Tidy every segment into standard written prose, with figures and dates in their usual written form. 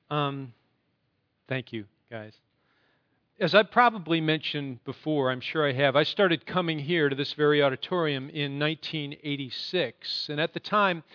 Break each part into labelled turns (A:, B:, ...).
A: Um, Thank you, guys. As I've probably mentioned before, I'm sure I have, I started coming here to this very auditorium in 1986. And at the time,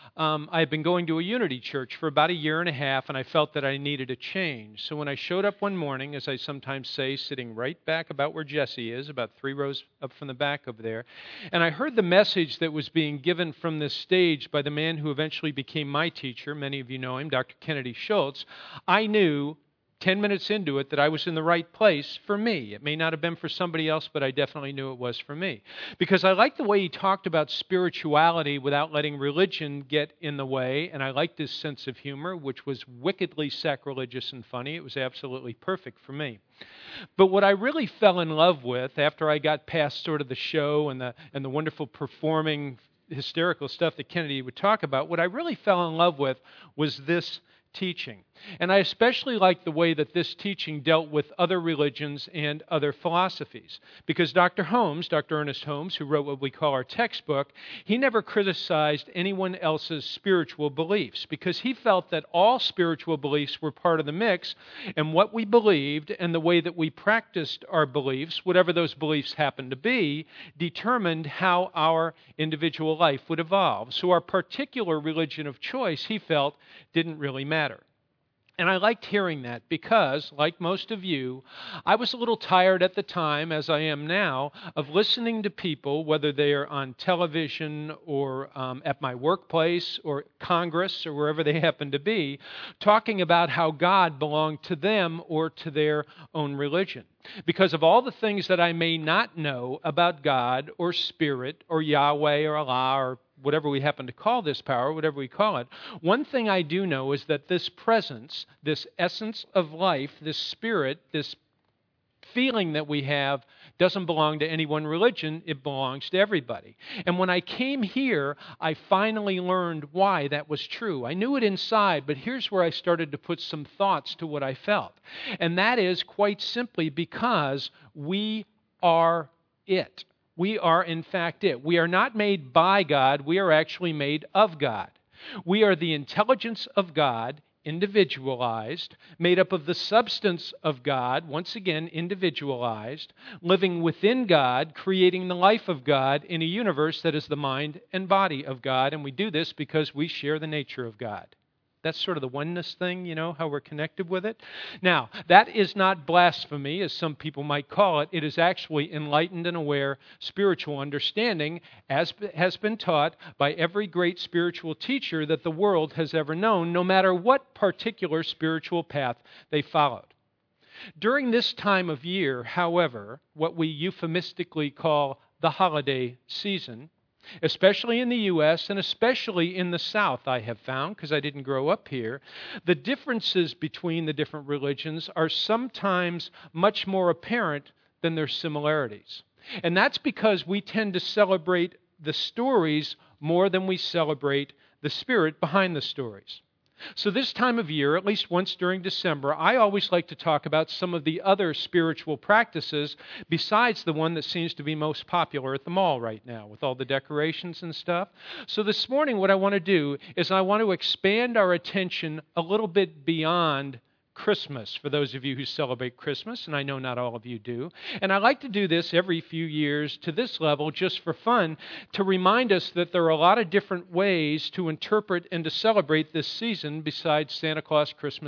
A: I had been going to a Unity church for about a year and a half, and I felt that I needed a change. So when I showed up one morning, as I sometimes say, sitting right back about where Jesse is, about 3 rows up from the back over there, and I heard the message that was being given from this stage by the man who eventually became my teacher, many of you know him, Dr. Kennedy Schultz, I knew 10 minutes into it that I was in the right place for me. It may not have been for somebody else, but I definitely knew it was for me. Because I liked the way he talked about spirituality without letting religion get in the way, and I liked his sense of humor, which was wickedly sacrilegious and funny. It was absolutely perfect for me. But what I really fell in love with after I got past sort of the show and the wonderful performing hysterical stuff that Kennedy would talk about, what I really fell in love with was this teaching. And I especially like the way that this teaching dealt with other religions and other philosophies. Because Dr. Holmes, Dr. Ernest Holmes, who wrote what we call our textbook, he never criticized anyone else's spiritual beliefs because he felt that all spiritual beliefs were part of the mix, and what we believed and the way that we practiced our beliefs, whatever those beliefs happened to be, determined how our individual life would evolve. So our particular religion of choice, he felt, didn't really matter. And I liked hearing that because, like most of you, I was a little tired at the time, as I am now, of listening to people, whether they are on television or at my workplace or Congress or wherever they happen to be, talking about how God belonged to them or to their own religion. Because of all the things that I may not know about God or Spirit or Yahweh or Allah or whatever we happen to call this power, whatever we call it, one thing I do know is that this presence, this essence of life, this spirit, this feeling that we have doesn't belong to any one religion, it belongs to everybody. And when I came here, I finally learned why that was true. I knew it inside, but here's where I started to put some thoughts to what I felt. And that is quite simply because we are it. We are, in fact, it. We are not made by God. We are actually made of God. We are the intelligence of God, individualized, made up of the substance of God, once again, individualized, living within God, creating the life of God in a universe that is the mind and body of God. And we do this because we share the nature of God. That's sort of the oneness thing, how we're connected with it. Now, that is not blasphemy, as some people might call it. It is actually enlightened and aware spiritual understanding, as has been taught by every great spiritual teacher that the world has ever known, no matter what particular spiritual path they followed. During this time of year, however, what we euphemistically call the holiday season, especially in the U.S. and especially in the South, I have found, because I didn't grow up here, the differences between the different religions are sometimes much more apparent than their similarities. And that's because we tend to celebrate the stories more than we celebrate the spirit behind the stories. So this time of year, at least once during December, I always like to talk about some of the other spiritual practices besides the one that seems to be most popular at the mall right now with all the decorations and stuff. So this morning what I want to do is I want to expand our attention a little bit beyond Christmas, for those of you who celebrate Christmas, and I know not all of you do. And I like to do this every few years to this level just for fun, to remind us that there are a lot of different ways to interpret and to celebrate this season besides Santa Claus Christmas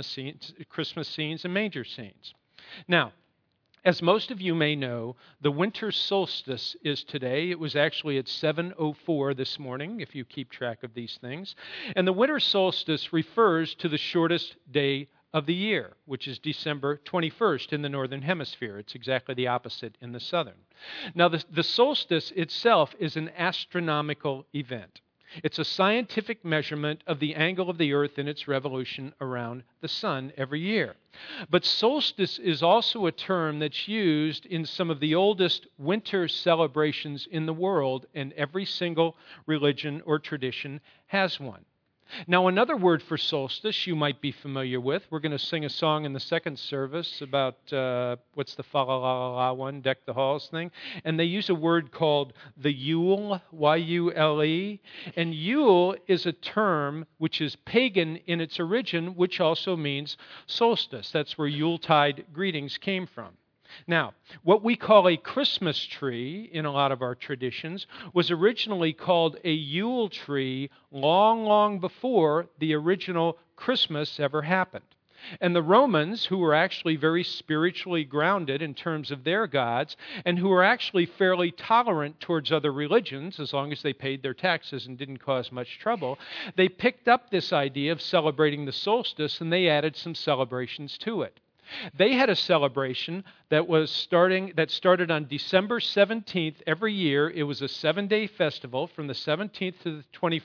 A: scenes and manger scenes. Now, as most of you may know, the winter solstice is today. It was actually at 7:04 this morning, if you keep track of these things. And the winter solstice refers to the shortest day of the year, which is December 21st in the northern hemisphere. It's exactly the opposite in the southern. Now, the solstice itself is an astronomical event. It's a scientific measurement of the angle of the Earth in its revolution around the sun every year. But solstice is also a term that's used in some of the oldest winter celebrations in the world, and every single religion or tradition has one. Now, another word for solstice you might be familiar with. We're going to sing a song in the second service about what's the fa la la la one, Deck the Halls thing. And they use a word called the Yule, Y-U-L-E. And Yule is a term which is pagan in its origin, which also means solstice. That's where Yuletide greetings came from. Now, what we call a Christmas tree in a lot of our traditions was originally called a Yule tree long, long before the original Christmas ever happened. And the Romans, who were actually very spiritually grounded in terms of their gods, and who were actually fairly tolerant towards other religions, as long as they paid their taxes and didn't cause much trouble, they picked up this idea of celebrating the solstice and they added some celebrations to it. They had a celebration that started on December 17th every year. It was a 7-day festival from the 17th to the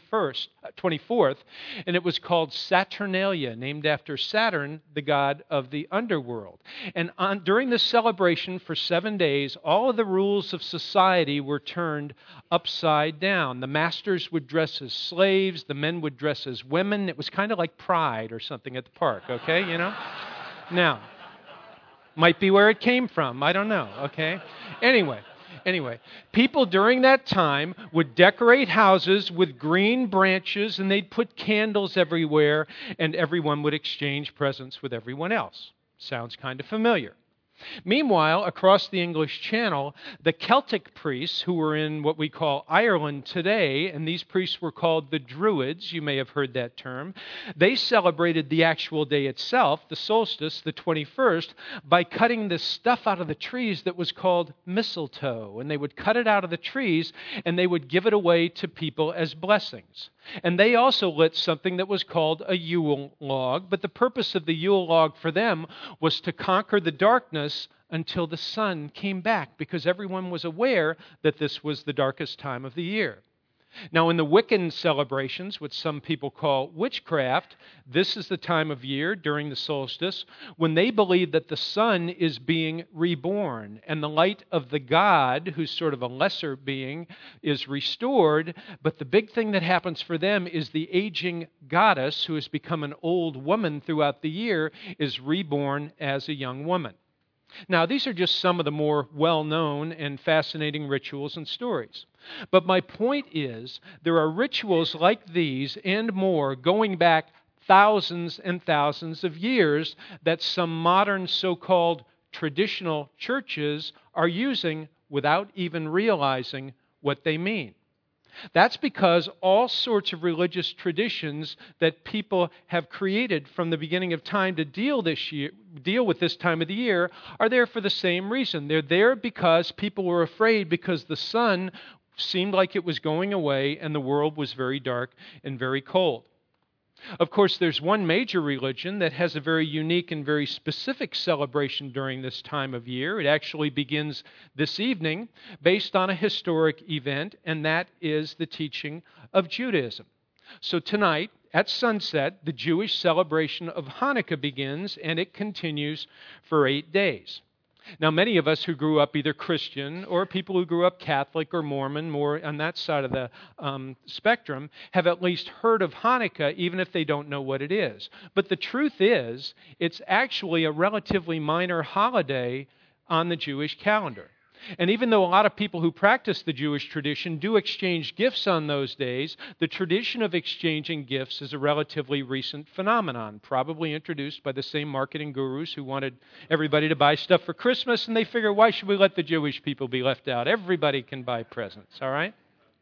A: 24th, and it was called Saturnalia, named after Saturn, the god of the underworld. And during this celebration for 7 days, all of the rules of society were turned upside down. The masters would dress as slaves, the men would dress as women. It was kind of like Pride or something at the park, okay, Now, might be where it came from. I don't know, okay? Anyway, people during that time would decorate houses with green branches and they'd put candles everywhere and everyone would exchange presents with everyone else. Sounds kind of familiar. Meanwhile, across the English Channel, the Celtic priests, who were in what we call Ireland today, and these priests were called the Druids, you may have heard that term, they celebrated the actual day itself, the solstice, the 21st, by cutting the stuff out of the trees that was called mistletoe. And they would cut it out of the trees, and they would give it away to people as blessings. And they also lit something that was called a Yule log, but the purpose of the Yule log for them was to conquer the darkness until the sun came back, because everyone was aware that this was the darkest time of the year. Now, in the Wiccan celebrations, which some people call witchcraft, this is the time of year during the solstice when they believe that the sun is being reborn and the light of the god, who's sort of a lesser being, is restored. But the big thing that happens for them is the aging goddess, who has become an old woman throughout the year, is reborn as a young woman. Now, these are just some of the more well-known and fascinating rituals and stories. But my point is, there are rituals like these and more going back thousands and thousands of years that some modern so-called traditional churches are using without even realizing what they mean. That's because all sorts of religious traditions that people have created from the beginning of time to deal with this time of the year are there for the same reason. They're there because people were afraid because the sun seemed like it was going away and the world was very dark and very cold. Of course, there's one major religion that has a very unique and very specific celebration during this time of year. It actually begins this evening based on a historic event, and that is the teaching of Judaism. So tonight, at sunset, the Jewish celebration of Hanukkah begins, and it continues for 8 days. Now, many of us who grew up either Christian or people who grew up Catholic or Mormon, more on that side of the spectrum, have at least heard of Hanukkah, even if they don't know what it is. But the truth is, it's actually a relatively minor holiday on the Jewish calendar. And even though a lot of people who practice the Jewish tradition do exchange gifts on those days, the tradition of exchanging gifts is a relatively recent phenomenon, probably introduced by the same marketing gurus who wanted everybody to buy stuff for Christmas, and they figure, why should we let the Jewish people be left out? Everybody can buy presents, all right?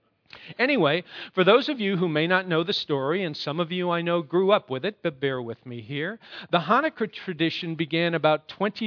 A: Anyway, for those of you who may not know the story, and some of you I know grew up with it, but bear with me here, the Hanukkah tradition began about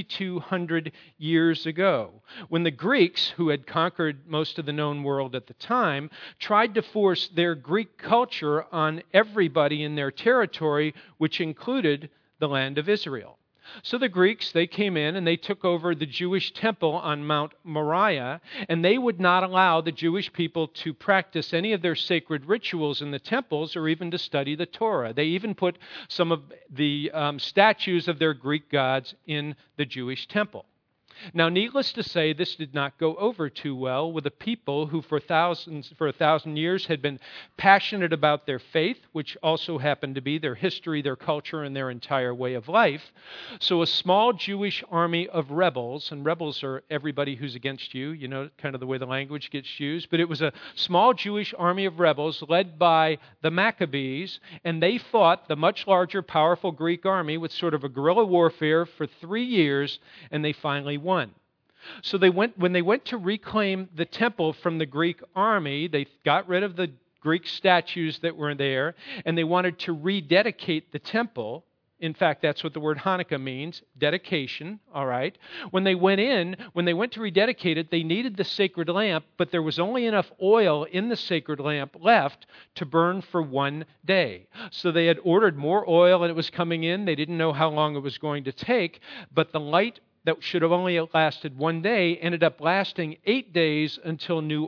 A: 2,200 years ago, when the Greeks, who had conquered most of the known world at the time, tried to force their Greek culture on everybody in their territory, which included the land of Israel. So the Greeks, they came in and they took over the Jewish temple on Mount Moriah, and they would not allow the Jewish people to practice any of their sacred rituals in the temples or even to study the Torah. They even put some of the statues of their Greek gods in the Jewish temple. Now, needless to say, this did not go over too well with a people who for 1,000 years had been passionate about their faith, which also happened to be their history, their culture, and their entire way of life. So a small Jewish army of rebels, and rebels are everybody who's against you, you know, kind of the way the language gets used, but it was a small Jewish army of rebels led by the Maccabees, and they fought the much larger, powerful Greek army with sort of a guerrilla warfare for 3 years, and they finally won. So when they went to reclaim the temple from the Greek army, they got rid of the Greek statues that were there, and they wanted to rededicate the temple. In fact, that's what the word Hanukkah means, dedication, all right? When they went to rededicate it, they needed the sacred lamp, but there was only enough oil in the sacred lamp left to burn for 1 day. So they had ordered more oil, and it was coming in. They didn't know how long it was going to take, but the light that should have only lasted 1 day ended up lasting 8 days until new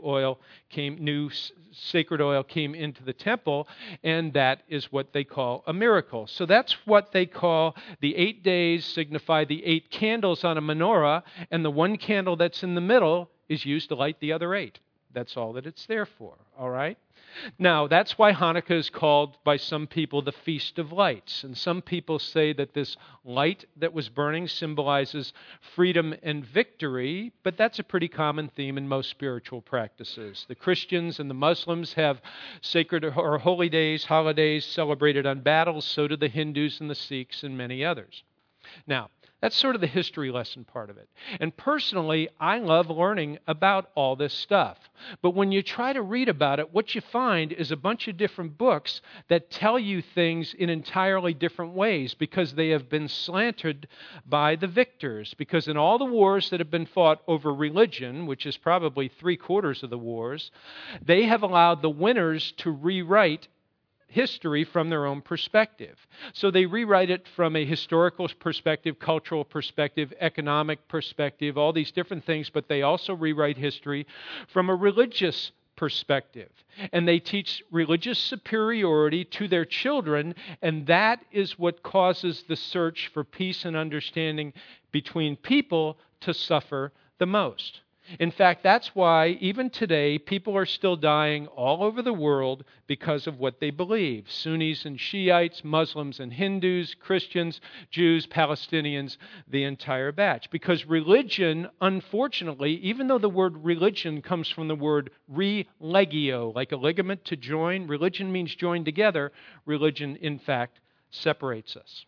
A: sacred oil came into the temple, and that is what they call a miracle. So that's what they call the 8 days signify the 8 candles on a menorah, and the 1 candle that's in the middle is used to light the other 8. That's all that it's there for, all right? Now, that's why Hanukkah is called by some people the Feast of Lights. And some people say that this light that was burning symbolizes freedom and victory, but that's a pretty common theme in most spiritual practices. The Christians and the Muslims have sacred or holy days, holidays celebrated on battles, so do the Hindus and the Sikhs and many others. Now, that's sort of the history lesson part of it. And personally, I love learning about all this stuff. But when you try to read about it, what you find is a bunch of different books that tell you things in entirely different ways because they have been slanted by the victors. Because in all the wars that have been fought over religion, which is probably 3/4 of the wars, they have allowed the winners to rewrite history from their own perspective. So they rewrite it from a historical perspective, cultural perspective, economic perspective, all these different things, but they also rewrite history from a religious perspective. And they teach religious superiority to their children, and that is what causes the search for peace and understanding between people to suffer the most. In fact, that's why even today people are still dying all over the world because of what they believe. Sunnis and Shiites, Muslims and Hindus, Christians, Jews, Palestinians, the entire batch. Because religion, unfortunately, even though the word religion comes from the word religio, like a ligament to join, religion means join together. Religion, in fact, separates us.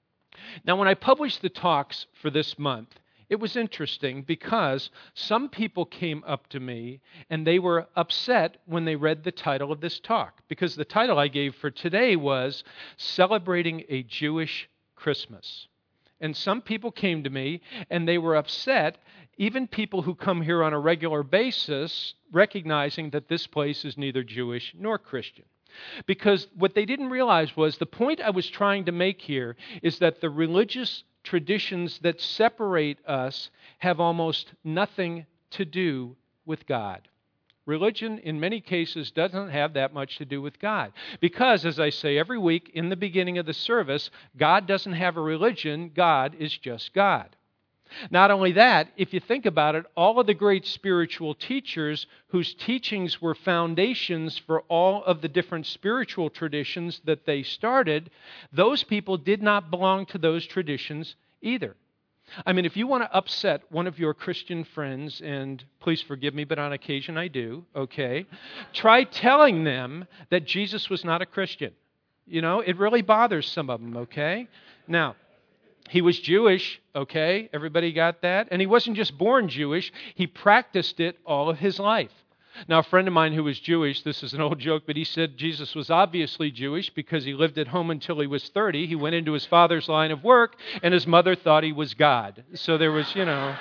A: Now, when I published the talks for this month, it was interesting because some people came up to me and they were upset when they read the title of this talk, because the title I gave for today was Celebrating a Jewish Christmas. And some people came to me and they were upset, even people who come here on a regular basis, recognizing that this place is neither Jewish nor Christian. Because what they didn't realize was the point I was trying to make here is that the religious traditions that separate us have almost nothing to do with God. Religion, in many cases, doesn't have that much to do with God. Because, as I say every week in the beginning of the service, God doesn't have a religion, God is just God. Not only that, if you think about it, all of the great spiritual teachers whose teachings were foundations for all of the different spiritual traditions that they started, those people did not belong to those traditions either. I mean, if you want to upset one of your Christian friends, and please forgive me, but on occasion I do, okay, try telling them that Jesus was not a Christian. You know, it really bothers some of them, okay? Now, he was Jewish, okay? Everybody got that? And he wasn't just born Jewish, he practiced it all of his life. Now, a friend of mine who was Jewish, this is an old joke, but he said Jesus was obviously Jewish because he lived at home until he was 30. He went into his father's line of work, and his mother thought he was God. So there was,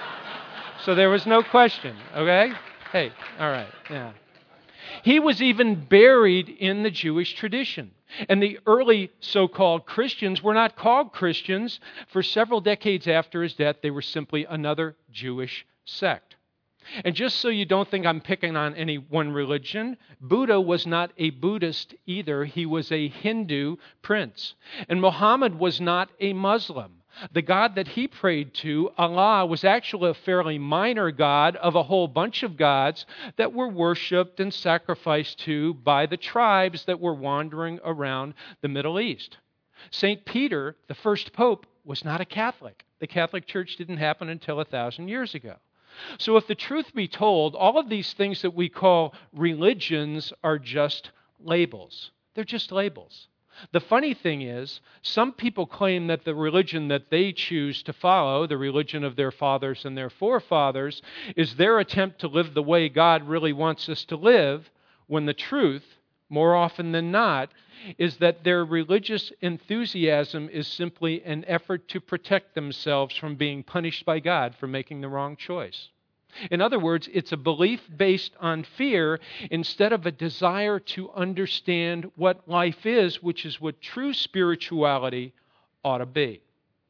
A: so there was no question, okay? Hey, all right, yeah. He was even buried in the Jewish tradition. And the early so-called Christians were not called Christians. For several decades after his death, they were simply another Jewish sect. And just so you don't think I'm picking on any one religion, Buddha was not a Buddhist either. He was a Hindu prince. And Muhammad was not a Muslim. The God that he prayed to, Allah, was actually a fairly minor God of a whole bunch of gods that were worshipped and sacrificed to by the tribes that were wandering around the Middle East. St. Peter, the first pope, was not a Catholic. The Catholic Church didn't happen until 1,000 years ago. So if the truth be told, all of these things that we call religions are just labels. They're just labels. The funny thing is, some people claim that the religion that they choose to follow, the religion of their fathers and their forefathers, is their attempt to live the way God really wants us to live, when the truth, more often than not, is that their religious enthusiasm is simply an effort to protect themselves from being punished by God for making the wrong choice. In other words, it's a belief based on fear instead of a desire to understand what life is, which is what true spirituality ought to be.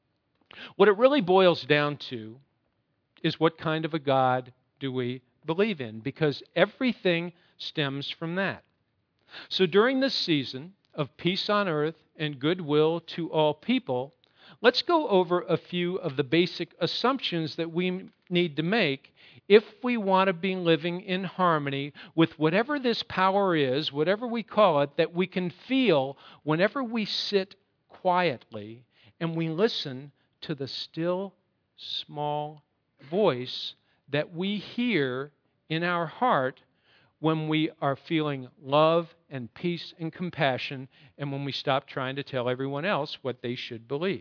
A: What it really boils down to is, what kind of a God do we believe in? Because everything stems from that. So during this season of peace on earth and goodwill to all people, let's go over a few of the basic assumptions that we need to make if we want to be living in harmony with whatever this power is, whatever we call it, that we can feel whenever we sit quietly and we listen to the still, small voice that we hear in our heart when we are feeling love and peace and compassion, and when we stop trying to tell everyone else what they should believe.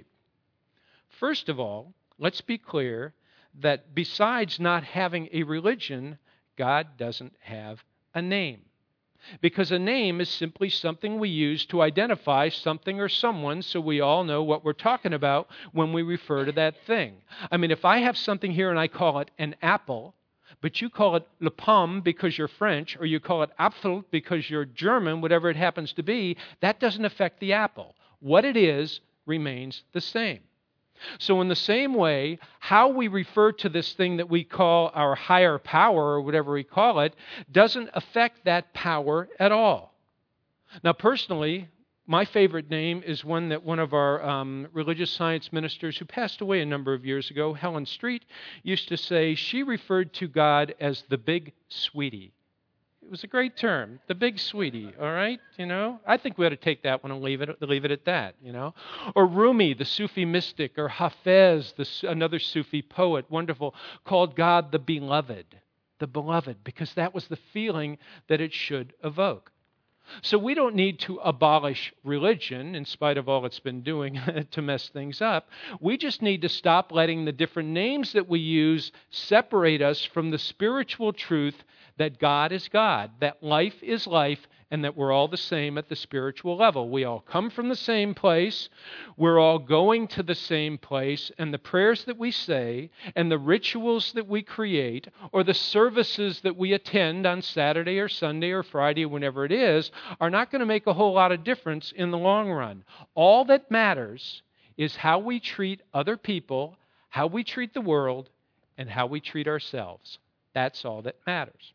A: First of all, let's be clear that besides not having a religion, God doesn't have a name. Because a name is simply something we use to identify something or someone, so we all know what we're talking about when we refer to that thing. I mean, if I have something here and I call it an apple, but you call it le pomme because you're French, or you call it Apfel because you're German, whatever it happens to be, that doesn't affect the apple. What it is remains the same. So in the same way, how we refer to this thing that we call our higher power, or whatever we call it, doesn't affect that power at all. Now, personally, my favorite name is one that one of our religious science ministers who passed away a number of years ago, Helen Street, used to say she referred to God as the big sweetie. It was a great term, the big sweetie, all right? I think we ought to take that one and leave it at that, Or Rumi, the Sufi mystic, or Hafez, another Sufi poet, wonderful, called God the beloved, because that was the feeling that it should evoke. So we don't need to abolish religion, in spite of all it's been doing to mess things up. We just need to stop letting the different names that we use separate us from the spiritual truth that God is God, that life is life, and that we're all the same at the spiritual level. We all come from the same place, we're all going to the same place, and the prayers that we say, and the rituals that we create, or the services that we attend on Saturday or Sunday or Friday, or whenever it is, are not going to make a whole lot of difference in the long run. All that matters is how we treat other people, how we treat the world, and how we treat ourselves. That's all that matters.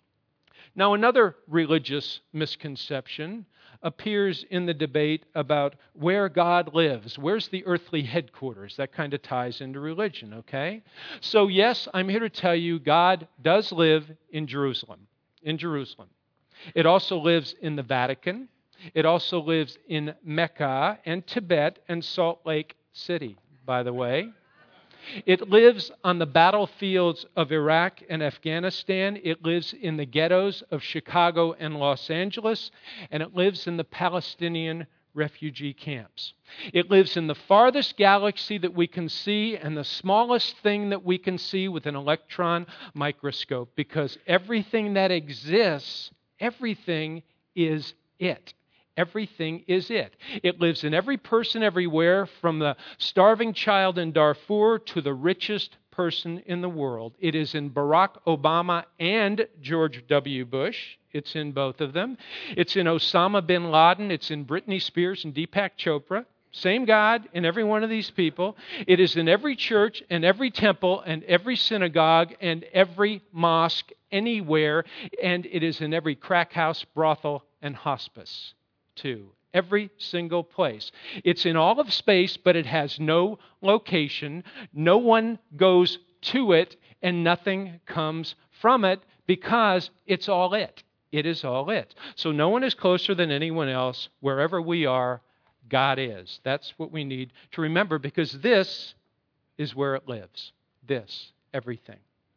A: Now, another religious misconception appears in the debate about where God lives. Where's the earthly headquarters? That kind of ties into religion, okay? So yes, I'm here to tell you God does live in Jerusalem. It also lives in the Vatican. It also lives in Mecca and Tibet and Salt Lake City, by the way. It lives on the battlefields of Iraq and Afghanistan. It lives in the ghettos of Chicago and Los Angeles. And it lives in the Palestinian refugee camps. It lives in the farthest galaxy that we can see and the smallest thing that we can see with an electron microscope, because everything that exists, everything is it. Everything is it. It lives in every person everywhere, from the starving child in Darfur to the richest person in the world. It is in Barack Obama and George W. Bush. It's in both of them. It's in Osama bin Laden. It's in Britney Spears and Deepak Chopra. Same God in every one of these people. It is in every church and every temple and every synagogue and every mosque anywhere. And it is in every crack house, brothel, and hospice too. Every single place. It's in all of space, but it has no location. No one goes to it, and nothing comes from it because it's all it. It is all it. So no one is closer than anyone else. Wherever we are, God is. That's what we need to remember, because this is where it lives. This, everything.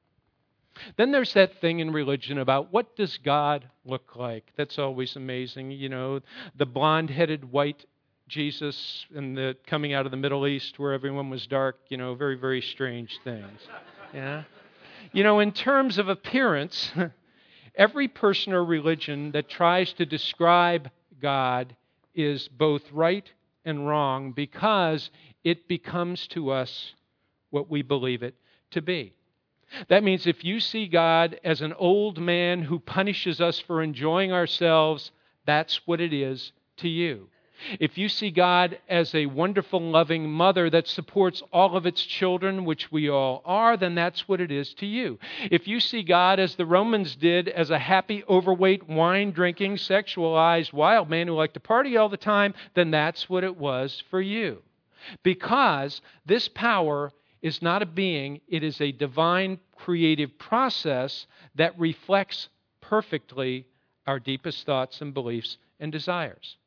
A: Then there's that thing in religion about what does God look like? That's always amazing. You know, the blonde-headed white Jesus and the coming out of the Middle East where everyone was dark, you know, very, very strange things. Yeah. You know, in terms of appearance, every person or religion that tries to describe God is both right and wrong because it becomes to us what we believe it to be. That means if you see God as an old man who punishes us for enjoying ourselves, that's what it is to you. If you see God as a wonderful, loving mother that supports all of its children, which we all are, then that's what it is to you. If you see God as the Romans did, as a happy, overweight, wine-drinking, sexualized, wild man who liked to party all the time, then that's what it was for you. Because this power is not a being, it is a divine creative process that reflects perfectly our deepest thoughts and beliefs and desires.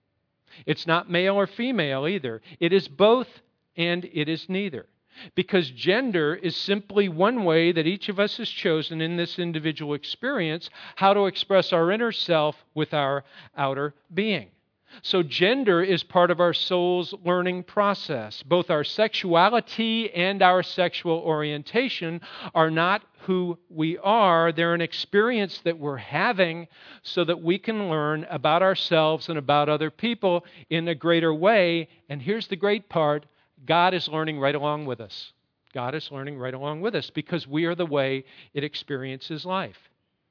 A: It's not male or female either. It is both and it is neither. Because gender is simply one way that each of us has chosen in this individual experience how to express our inner self with our outer being. So gender is part of our soul's learning process. Both our sexuality and our sexual orientation are not who we are. They're an experience that we're having so that we can learn about ourselves and about other people in a greater way. And here's the great part. God is learning right along with us. God is learning right along with us because we are the way it experiences life.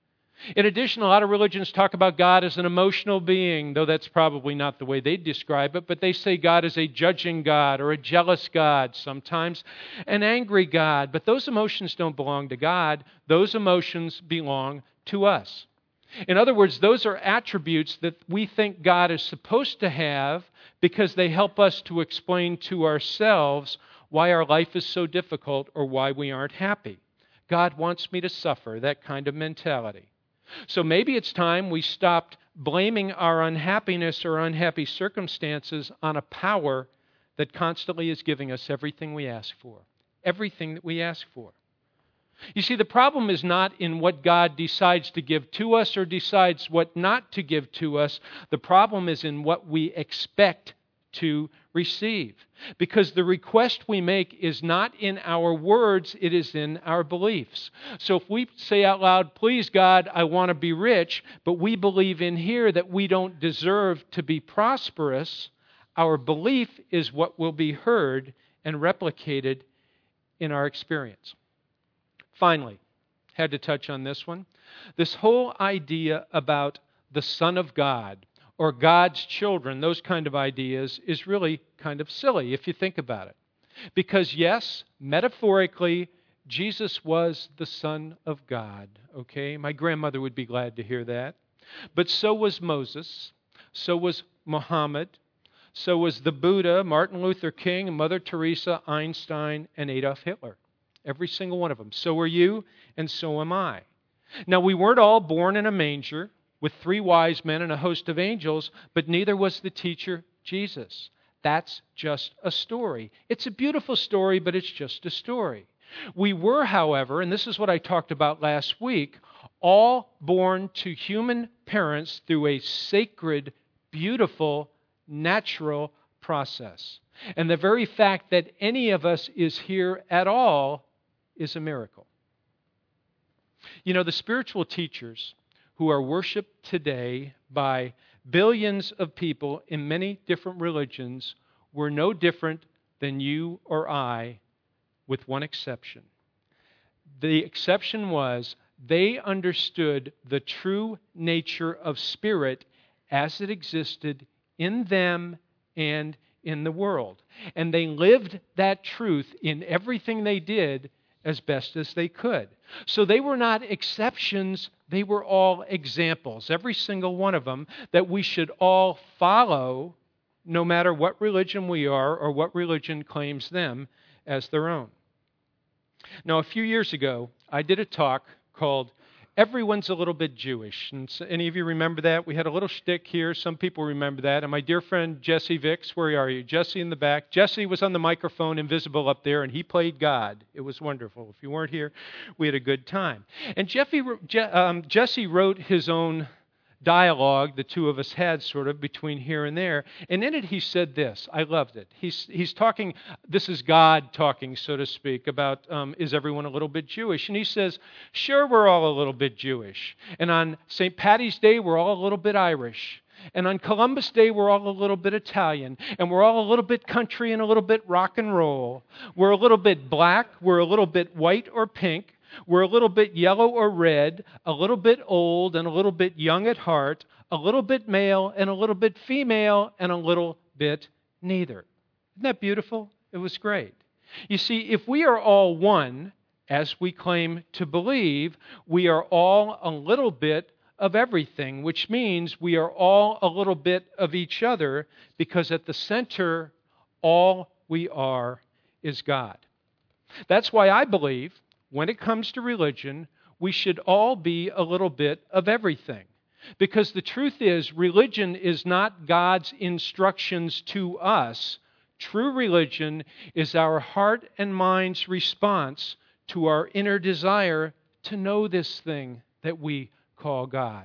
A: In addition, a lot of religions talk about God as an emotional being, though that's probably not the way they describe it, but they say God is a judging God or a jealous God, sometimes an angry God. But those emotions don't belong to God. Those emotions belong to us. In other words, those are attributes that we think God is supposed to have because they help us to explain to ourselves why our life is so difficult or why we aren't happy. God wants me to suffer, that kind of mentality. So maybe it's time we stopped blaming our unhappiness or unhappy circumstances on a power that constantly is giving us everything we ask for. Everything that we ask for. You see, the problem is not in what God decides to give to us or decides what not to give to us. The problem is in what we expect to receive. Because the request we make is not in our words, it is in our beliefs. So if we say out loud, please God, I want to be rich, but we believe in here that we don't deserve to be prosperous, our belief is what will be heard and replicated in our experience. Finally, had to touch on this one. This whole idea about the Son of God or God's children, those kind of ideas, is really kind of silly if you think about it. Because yes, metaphorically, Jesus was the Son of God. Okay, my grandmother would be glad to hear that. But so was Moses, so was Muhammad, so was the Buddha, Martin Luther King, Mother Teresa, Einstein, and Adolf Hitler. Every single one of them. So are you, and so am I. Now, we weren't all born in a manger with 3 wise men and a host of angels, but neither was the teacher, Jesus. That's just a story. It's a beautiful story, but it's just a story. We were, however, and this is what I talked about last week, all born to human parents through a sacred, beautiful, natural process. And the very fact that any of us is here at all is a miracle. You know, the spiritual teachers who are worshiped today by billions of people in many different religions were no different than you or I, with one exception. The exception was they understood the true nature of spirit as it existed in them and in the world. And they lived that truth in everything they did as best as they could. So they were not exceptions, they were all examples, every single one of them, that we should all follow no matter what religion we are or what religion claims them as their own. Now, a few years ago, I did a talk called Everyone's a Little Bit Jewish. And so, any of you remember that? We had a little shtick here. Some people remember that. And my dear friend Jesse Vicks, where are you? Jesse in the back. Jesse was on the microphone, invisible up there, and he played God. It was wonderful. If you weren't here, we had a good time. And Jesse wrote his own dialogue the two of us had sort of between here and there. And in it he said this. I loved it. He's talking, this is God talking, so to speak, about is everyone a little bit Jewish? And he says, sure, we're all a little bit Jewish. And on St. Patty's Day, we're all a little bit Irish. And on Columbus Day, we're all a little bit Italian. And we're all a little bit country and a little bit rock and roll. We're a little bit black. We're a little bit white or pink. We're a little bit yellow or red, a little bit old and a little bit young at heart, a little bit male and a little bit female, and a little bit neither. Isn't that beautiful? It was great. You see, if we are all one, as we claim to believe, we are all a little bit of everything, which means we are all a little bit of each other, because at the center, all we are is God. That's why I believe, when it comes to religion, we should all be a little bit of everything. Because the truth is, religion is not God's instructions to us. True religion is our heart and mind's response to our inner desire to know this thing that we call God.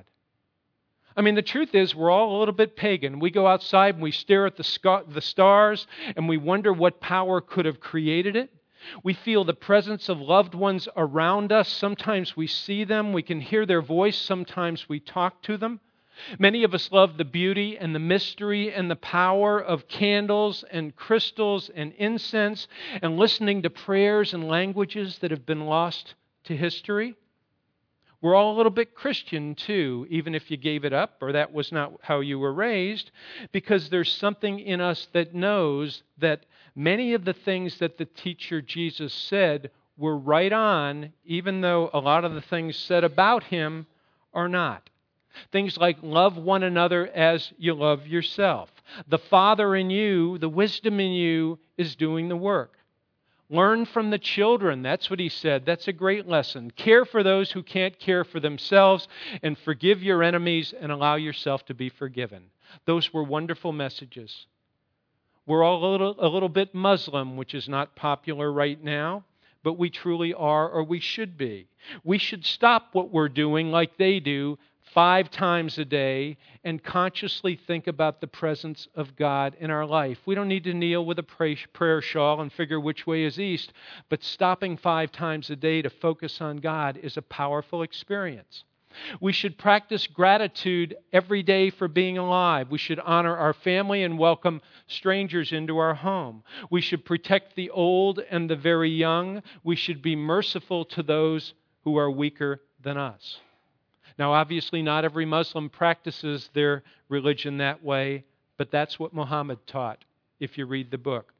A: I mean, the truth is, we're all a little bit pagan. We go outside and we stare at the stars and we wonder what power could have created it. We feel the presence of loved ones around us. Sometimes we see them. We can hear their voice. Sometimes we talk to them. Many of us love the beauty and the mystery and the power of candles and crystals and incense and listening to prayers and languages that have been lost to history. We're all a little bit Christian too, even if you gave it up or that was not how you were raised, because there's something in us that knows that many of the things that the teacher Jesus said were right on, even though a lot of the things said about him are not. Things like love one another as you love yourself. The Father in you, the wisdom in you, is doing the work. Learn from the children. That's what he said. That's a great lesson. Care for those who can't care for themselves, and forgive your enemies and allow yourself to be forgiven. Those were wonderful messages. We're all a little bit Muslim, which is not popular right now, but we truly are, or we should be. We should stop what we're doing like they do 5 times a day and consciously think about the presence of God in our life. We don't need to kneel with a prayer shawl and figure which way is east, but stopping 5 times a day to focus on God is a powerful experience. We should practice gratitude every day for being alive. We should honor our family and welcome strangers into our home. We should protect the old and the very young. We should be merciful to those who are weaker than us. Now, obviously, not every Muslim practices their religion that way, but that's what Muhammad taught, if you read the book.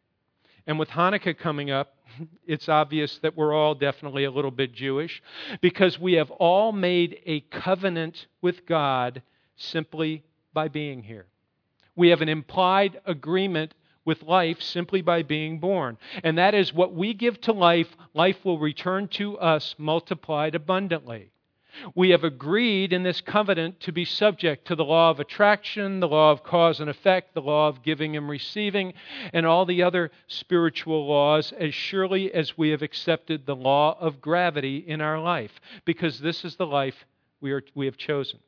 A: And with Hanukkah coming up, it's obvious that we're all definitely a little bit Jewish, because we have all made a covenant with God simply by being here. We have an implied agreement with life simply by being born. And that is, what we give to life, life will return to us multiplied abundantly. We have agreed in this covenant to be subject to the law of attraction, the law of cause and effect, the law of giving and receiving, and all the other spiritual laws, as surely as we have accepted the law of gravity in our life, because this is the life we have chosen.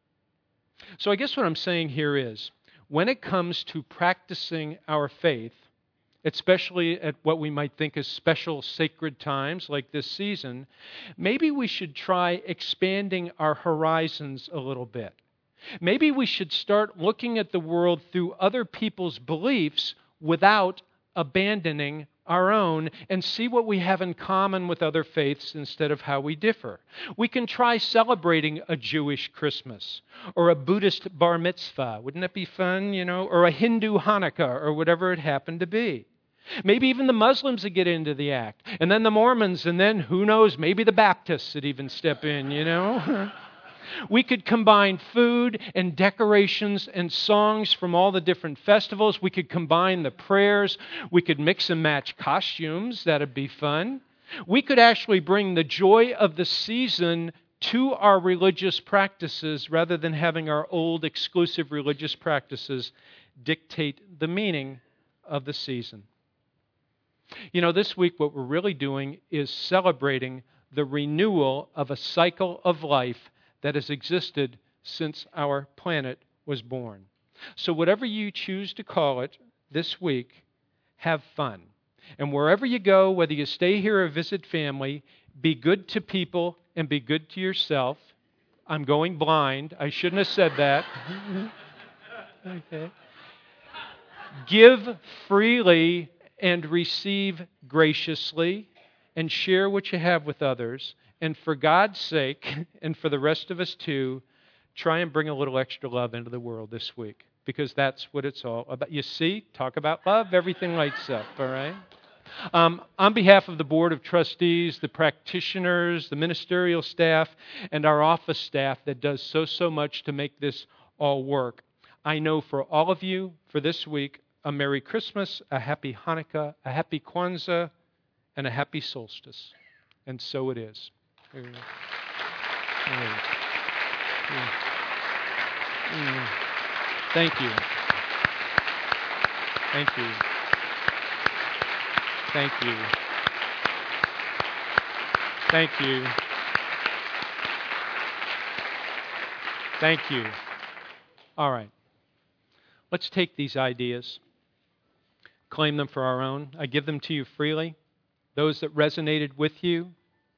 A: So I guess what I'm saying here is, when it comes to practicing our faith, especially at what we might think as special sacred times like this season, maybe we should try expanding our horizons a little bit. Maybe we should start looking at the world through other people's beliefs without abandoning our own, and see what we have in common with other faiths instead of how we differ. We can try celebrating a Jewish Christmas or a Buddhist bar mitzvah. Wouldn't that be fun, or a Hindu Hanukkah or whatever it happened to be. Maybe even the Muslims would get into the act. And then the Mormons, and then who knows, maybe the Baptists would even step in, you know? We could combine food and decorations and songs from all the different festivals. We could combine the prayers. We could mix and match costumes. That'd be fun. We could actually bring the joy of the season to our religious practices rather than having our old exclusive religious practices dictate the meaning of the season. You know, this week what we're really doing is celebrating the renewal of a cycle of life that has existed since our planet was born. So whatever you choose to call it this week, have fun. And wherever you go, whether you stay here or visit family, be good to people and be good to yourself. I'm going blind. I shouldn't have said that. Okay. Give freely and receive graciously, and share what you have with others. And for God's sake, and for the rest of us too, try and bring a little extra love into the world this week, because that's what it's all about. You see, talk about love, everything lights up, all right? On behalf of the Board of Trustees, the practitioners, the ministerial staff, and our office staff that does so much to make this all work, I know for all of you, for this week, a Merry Christmas, a Happy Hanukkah, a Happy Kwanzaa, and a Happy Solstice. And so it is. Thank you. Thank you. Thank you. Thank you. Thank you. All right. Let's take these ideas, claim them for our own. I give them to you freely. Those that resonated with you,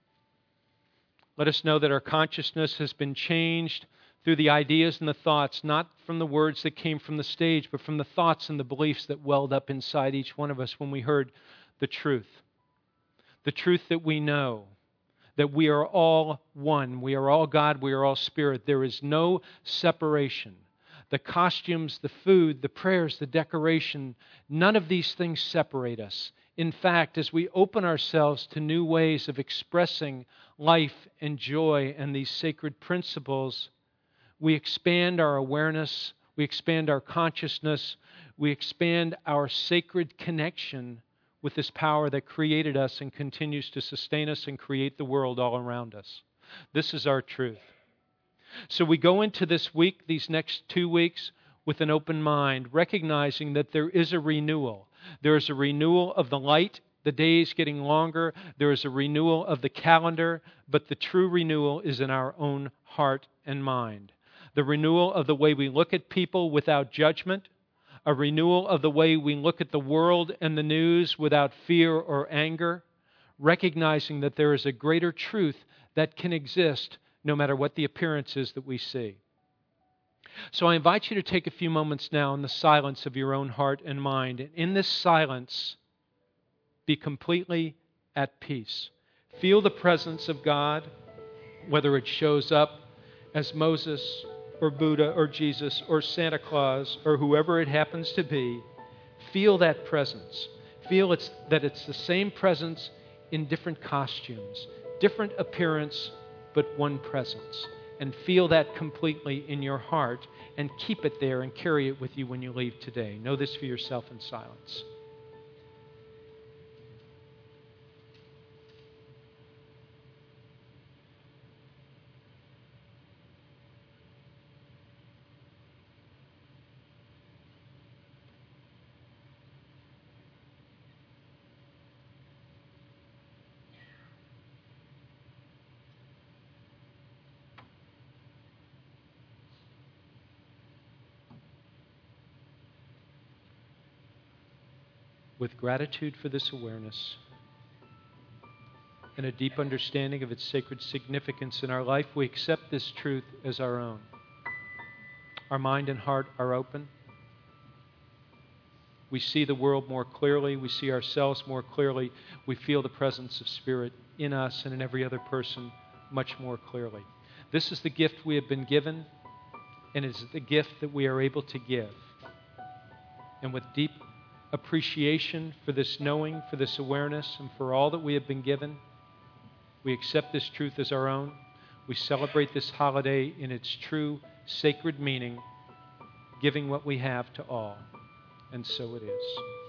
A: let us know that our consciousness has been changed through the ideas and the thoughts, not from the words that came from the stage, but from the thoughts and the beliefs that welled up inside each one of us when we heard the truth. The truth that we know, that we are all one. We are all God. We are all Spirit. There is no separation. The costumes, the food, the prayers, the decoration, none of these things separate us. In fact, as we open ourselves to new ways of expressing life and joy and these sacred principles, we expand our awareness, we expand our consciousness, we expand our sacred connection with this power that created us and continues to sustain us and create the world all around us. This is our truth. So we go into this week, these next 2 weeks, with an open mind, recognizing that there is a renewal. There is a renewal of the light, the days getting longer. There is a renewal of the calendar, but the true renewal is in our own heart and mind. The renewal of the way we look at people without judgment, a renewal of the way we look at the world and the news without fear or anger, recognizing that there is a greater truth that can exist no matter what the appearance is that we see. So I invite you to take a few moments now in the silence of your own heart and mind. And in this silence, be completely at peace. Feel the presence of God, whether it shows up as Moses or Buddha or Jesus or Santa Claus or whoever it happens to be. Feel that presence. Feel that it's the same presence in different costumes, different appearance, but one presence. And feel that completely in your heart and keep it there and carry it with you when you leave today. Know this for yourself in silence. With gratitude for this awareness and a deep understanding of its sacred significance in our life, we accept this truth as our own. Our mind and heart are open. We see the world more clearly. We see ourselves more clearly. We feel the presence of Spirit in us and in every other person much more clearly. This is the gift we have been given, and it is the gift that we are able to give. And with deep appreciation for this knowing, for this awareness, and for all that we have been given. We accept this truth as our own. We celebrate this holiday in its true sacred meaning, giving what we have to all. And so it is.